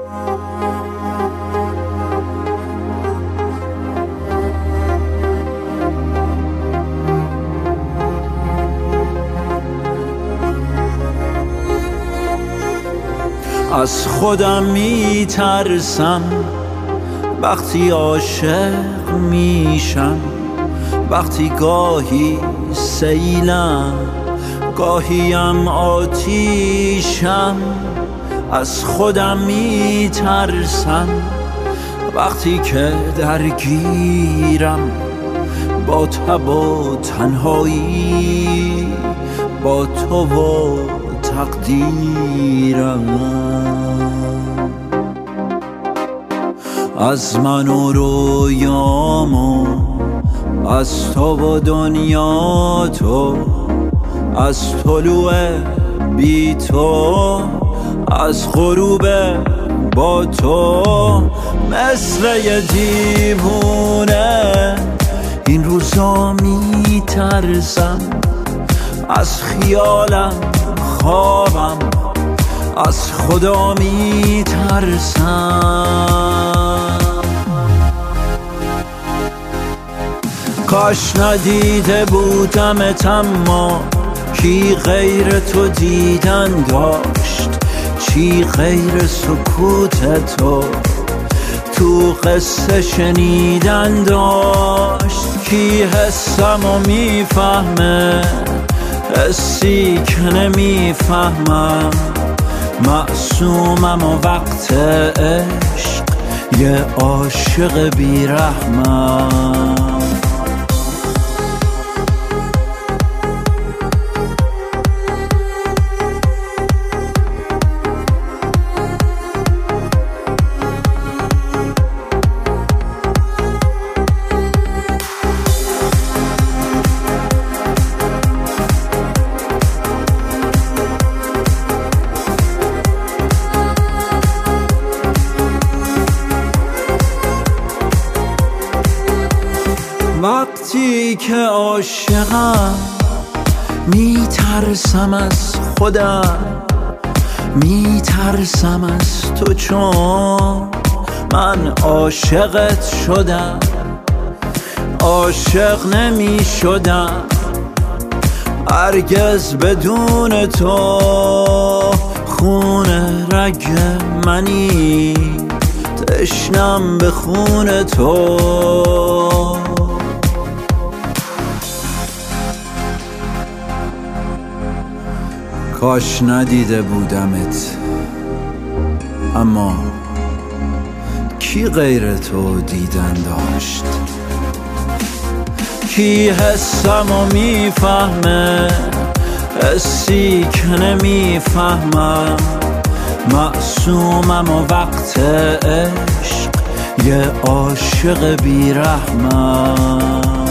از خودم میترسم وقتی عاشق میشم، وقتی گاهی سیلم گاهیم آتیشم. از خودم میترسم وقتی که درگیرم با تب و تنهایی، با تو و تقدیرم. از من و رویام و از تو و دنیا تو، از طلوع بی تو، از غروب با تو. مثل یه دیوونه این روزا میترسم، از خیالم خوابم از خدا میترسم. کاش ندیده بودمت، اما کی غیر تو دیدن داشت؟ چی غیر سکوت تو تو قصه شنیدن داشت؟ کی حسمو میفهمه حسی که نمیفهمم؟ معصومم و وقت عشق یه عاشق بیرحمم. وقتی که عاشقم میترسم از خودم، میترسم از تو، چون من عاشقت شدم. عاشق نمی شدم هرگز بدون تو، خون رگ منی تشنم به خون تو. کاش ندیده بودمت، اما کی غیر تو دیدن داشت؟ کی حسمو میفهمه حسی که نمیفهمم؟ معصومم و وقت عشق یه عاشق بیرحمم.